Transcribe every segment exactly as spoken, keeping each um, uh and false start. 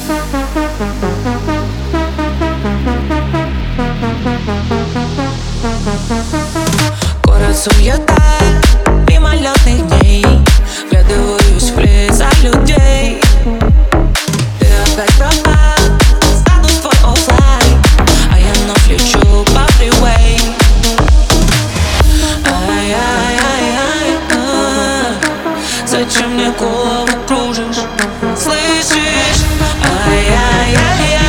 Город суета, мимолетных дней, вглядываюсь в лица людей. Ты опять пропал, статус твой оффлайн, а я вновь лечу по фривей. Ай-яй-яй-яй, а, зачем мне голову кружишь? Слышишь? Ай-яй-яй-яй,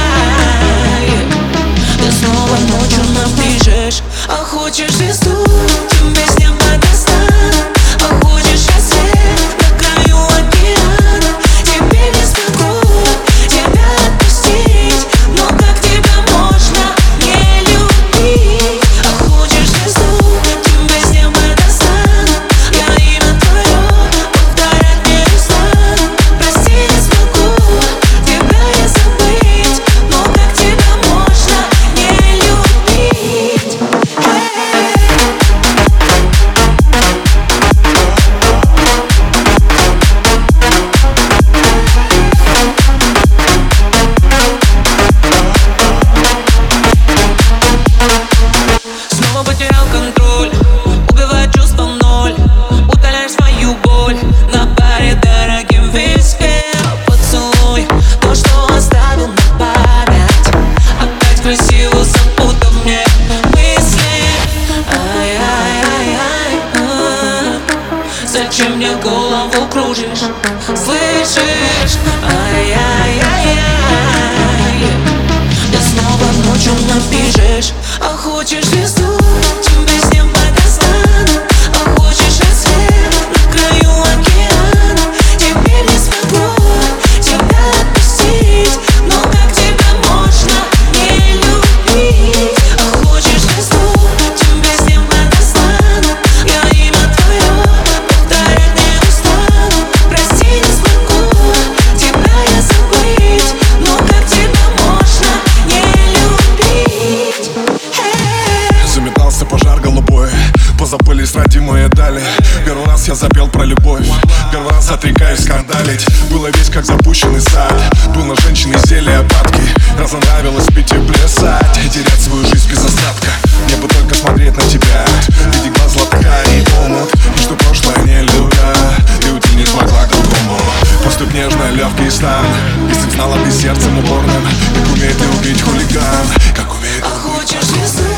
ты снова ночью напишешь. А хочешь звезду, тебе с неба достану. А хочешь я свет на краю океана. Теперь не смогу тебя отпустить, но как тебя можно не любить? А хочешь звезду, тебе с неба достану. Я имя твое повторять не устану. Прости, не смогу тебя я забыть, но как тебя можно не любить? Снова потерял контроль, убивает чувство в ноль. Утоляешь свою боль на паре дорогим виски. Поцелуй, то, что оставил на память, опять красиво запутав мне мысли. Ай-яй-яй-яй, а, зачем мне голову кружишь? Слышишь? Ай-яй-яй-яй, ты снова ночью напишешь. А хочешь звезду, тебе с неба достану. А хочешь рассвет на краю океана. Теперь не смогу тебя отпустить, но как тебя можно не любить? А хочешь звезду, тебе с неба достану. Я имя твое повторять не устану. Прости, не смогу тебя я забыть, но как тебя можно не любить? Заметался пожар голубой, позабылись родимые дали. Первый раз я запел про любовь, первый раз отрекаюсь скандалить. Было весь как запущенный сад, был на женщине зелье опадки. Разонравилось пить и плясать, и терять свою жизнь без остатка. Мне бы только смотреть на тебя, видеть глаз лотка и омут, и что прошлое не люда, и уйти не смогла к другому. Поступь нежно, легкий стан, если б знала ты сердцем упорным, как умеет любить хулиган, как умеет. А хочешь звезду?